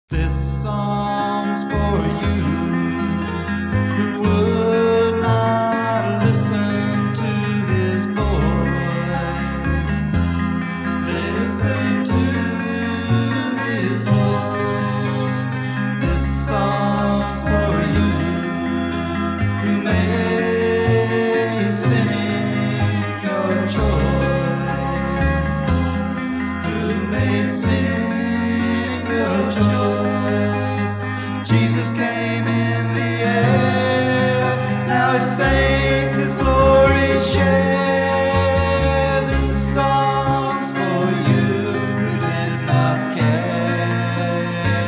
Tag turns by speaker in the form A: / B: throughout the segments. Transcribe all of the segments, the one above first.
A: This song's for you who would not listen to his voice. Listen to his voice. This song's for you who made sinning your choice. Who made sinning your choice. Jesus came in the air, now his saints his glory share. This song's for you who did not care.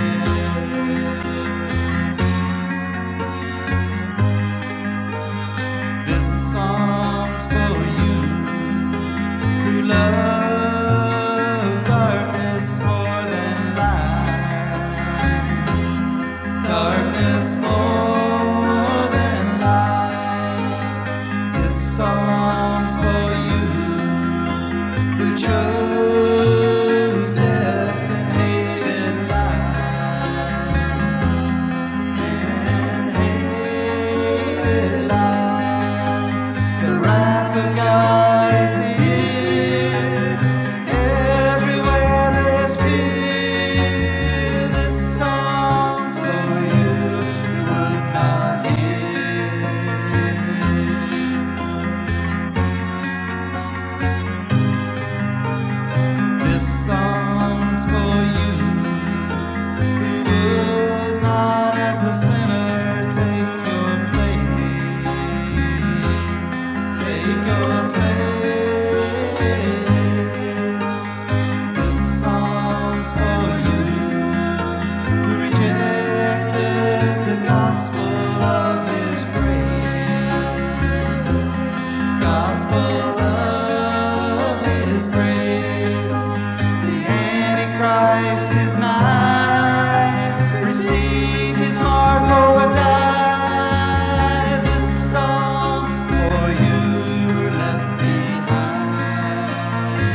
A: This song's for you who love darkness more than light. Darkness more than light. This song's for you who chose death and hated life. And hated life. The wrath of God is here. Everywhere there's fear. This song's for you who would not hear. This song's for you who would not, as a sinner, take your place. Take your place. This song's for you who rejected the gospel of his grace. Gospel of his grace. The Antichrist is nigh. Receive his mark or die. This song's for you who are left behind.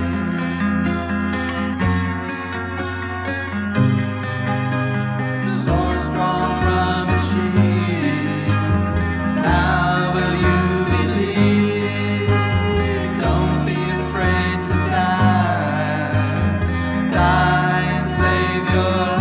A: Swords drawn from his shield. How will you believe? Don't be afraid to die. Die and save your life.